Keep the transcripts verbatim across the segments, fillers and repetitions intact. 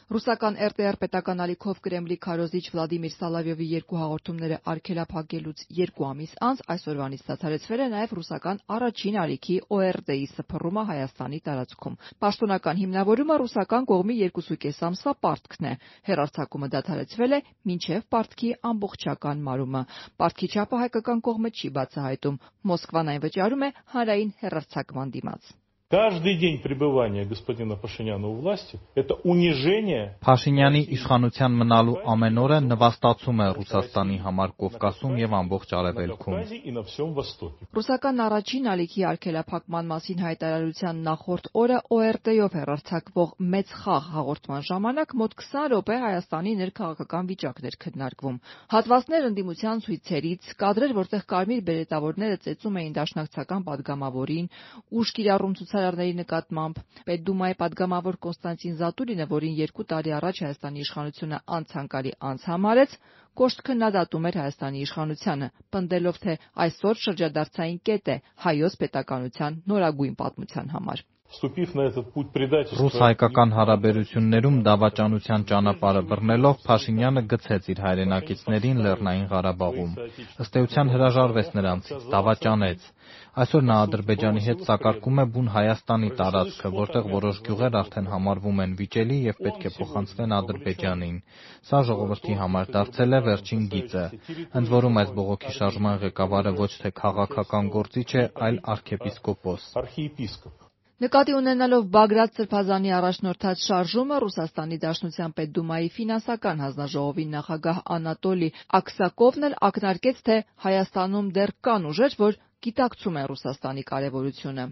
Ռուսական Է Ռ Տե Էր պետական ալիքով Կրեմլի քարոզիչ Վլադիմիր Սալավյովի երկու հաղորդումները արգելափակելուց երկու ամիս անց այսօրվանից դադարեցվել է նաև ռուսական առաջին ալիքի Օ Է Ռ Դե-ի սփռումը Հայաստանի տարածքում։ Պաշտոնական հիմնավորումը ռուսական կողմի երկուսուկես ամսվա պարտքն է։ Հեռարձակումը դադարեցվել է մինչև պարտքի ամբողջական մարումը։ Պարտքի չափը հայկական կողմը չի բացահայտում։ Մոսկվան այն վճարում է հանրային հեռարձակման դիմաց։ Каждый день пребывания господина Пашиняна у власти – это унижение. Փաշինյանի իշխանության մնալու ամեն օրը նվաստացում է Ռուսաստանի համար Կովկասում եւ ամբողջ Արևելքում։ Ռուսական առաջին ալիքի արգելափակման մասին հայտարարության նախորդ օրը Օ Է Ռ Դե-ով հեռարձակվող «Մեծ խաղ» հաղորդման ժամանակ մոտ քսան րոպե Հայաստանի ներքաղաքական վիճակն էր քննարկվում։ Հատվածներ ընդդիմության ցույցերից, կադրեր, որտեղ կարմիր բերետավորները ծեծում էին դաշնակցական падգամավորին, ուժ կիրառում ցուցարարների նկատմամբ, Պետդումայի падգամավոր Կոնստանտին Զատուրինը, որին երկու տարի առաջ Հայաստանի իշխանությունը անցանկալի անձ համարեց, կոշտ քննադատում էր Հայաստանի իշխանությանը, պնդելով, թե այսօր շրջադարձային կետ է հայոց պետականության նորագույն պատմության համար։ Ռուս-հայկական հարաբերություններում դավաճանության ճանապարհը բռնելով Փաշինյանը գցեց իր հայրենակիցներին Լեռնային Ղարաբաղում։ Ըստ էության հրաժարվեց նրանցից, դավաճանեց։ Այսօր նա Ադրբեջանի հետ սակարկում է բուն Հայաստանի տարածքը, որտեղ որոշ գյուղեր արդեն համարվում են վիճելի եւ պետք է փոխանցվեն Ադրբեջանին։ Սա ժողովրդի համար դարձել է վերջին գիծը։ Ընդ որում այս բողոքի շարժման ղեկավարը ոչ թե քաղաքական գործիչ է, այլ արքեպիսկոպոս։ Նկատի ունենալով Բագրատ Սրբազանի առաջնորդած շարժումը, Ռուսաստանի Դաշնության Պետդումայի ֆինանսական հանձնաժողովի նախագահ Անատոլի Աքսակովն էլ ակնարկեց, թե Հայաստանում դեռ կան ուժեր, որ գիտակցում են Ռուսաստանի կարևորությունը։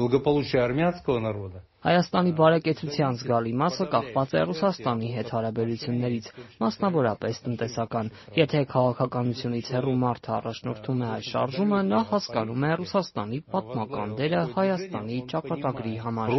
Հայաստանի բարեկեցության զգալի մասը կախված է Ռուսաստանի հետ հարաբերություններից, մասնավորապես տնտեսական։ Եթե քաղաքականությունից հեռու մարդը առաջնորդում է այս շարժումը, նա հասկանում է Ռուսաստանի պատմական դերը Հայաստանի ճակատագրի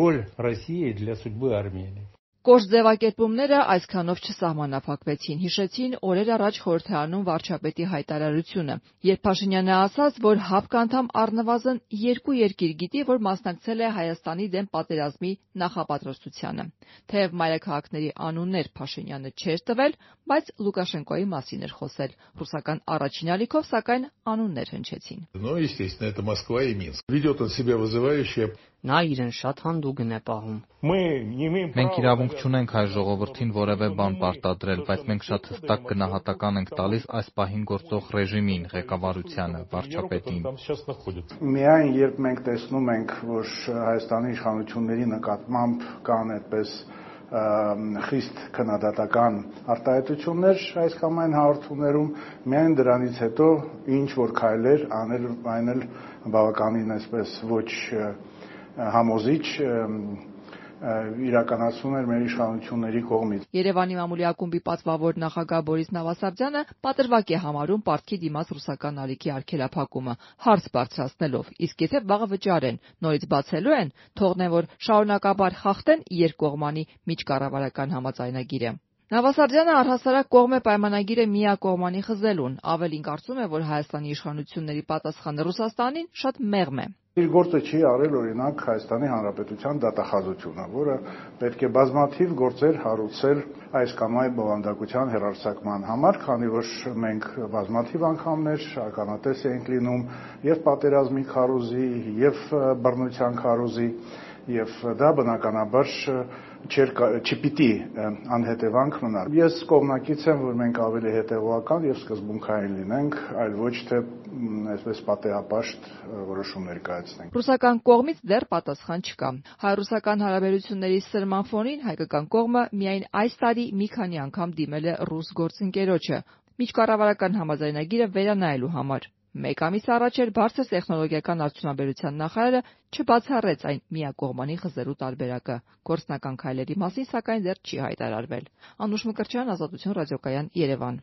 համար։ Կոշտ ձևակերպումները այսքանով չսահմանափակվեցին, հիշեցին օրեր առաջ խորհրդարանում վարչապետի հայտարարությունը, երբ Փաշինյանը ասաց, որ ՀԱՊԿ անդամ առնվազն երկու երկիր գիտի, որ մասնակցել է Հայաստանի դեմ պատերազմի նախապատրաստությանը։ Թեև մայրաքաղաքների անուններ Փաշինյանը չէր տվել, բայց Լուկաշենկոյի մասին էր խոսել։ Ռուսական առաջին ալիքով, սակայն, անուններ հնչեցին։ Նա իրեն շատ հանդուգն է պահում։ Մենք իրավունք չունենք հայ ժողովրդին որևէ բան պարտադրել, բայց մենք շատ հստակ գնահատական ենք տալիս այս պահին գործող ռեժիմին, ղեկավարությանը, վարչապետին։ Միայն երբ մենք տեսնում ենք, որ Հայաստանի իշխանությունների նկատմամբ կան այդպես խիստ քննադատական արտահայտություններ այս կամ այն հաղորդումներում, միայն դրանից հետո ինչ որ քայլեր անել, այն էլ բավականին այսպես ոչ համոզիչ իրականացվում էր մեր իշխանությունների կողմից։ Երևանի մամուլի ակումբի պատվավոր նախագահ Բորիս Նավասարդյանը պատրվակ է համարում պարտքի դիմաց ռուսական ալիքի արգելափակումը, հարց բարձրացնելով, իսկ եթե վաղը վճարեն, նորից բացելու են, թողնեն, որ շարունակաբար խախտեն երկկողմանի միջկառավարական համաձայնագիրը։ Նավասարդյանը առհասարակ կողմ է պայմանագիրը միակողմանի խզելուն, ավելին կարծում է, որ Հայաստանի իշխանությունների պատասխանը Ռուսաստանին շատ մեղմ է։ Իր գործը չի արել օրինակ Հայաստանի Հանրապետության դատախազությունը, որը պետք է բազմաթիվ գործեր հարուցել այս կամ այն բովանդակության հեռարձակման համար, քանի որ մենք բազմաթիվ անգամներ ականատես ենք լինում եւ պատերազմի քարոզի, եւ բռնության քարոզի, եւ դա բնականաբար չէր չպիտի անհետևանք մնալ։ Ես կողմնակից եմ, որ մենք ավելի հետևողական եւ սկզբունքային լինենք, այլ ոչ թե այսպես պատեհապաշտ որոշումներ կայացնենք։ Ռուսական կողմից դեռ պատասխան չկա։ Հայ-ռուսական հարաբերությունների սրման ֆոնին հայկական կողմը միայն այս տարի մի քանի անգամ դիմել է ռուս գործընկերոջը միջկառավարական համաձայնագիրը վերանայելու համար։ Մեկ ամիս առաջ էր բարձր տեխնոլոգիական արդյունաբերության նախարարը չբացառեց այն միակողմանի խզելու տարբերակը։ Գործնական քայլերի մասին, սակայն, դեռ չի հայտարարվել։ Անուշ Մկրտչյան, Ազատություն ռադիոկայան, Երևան։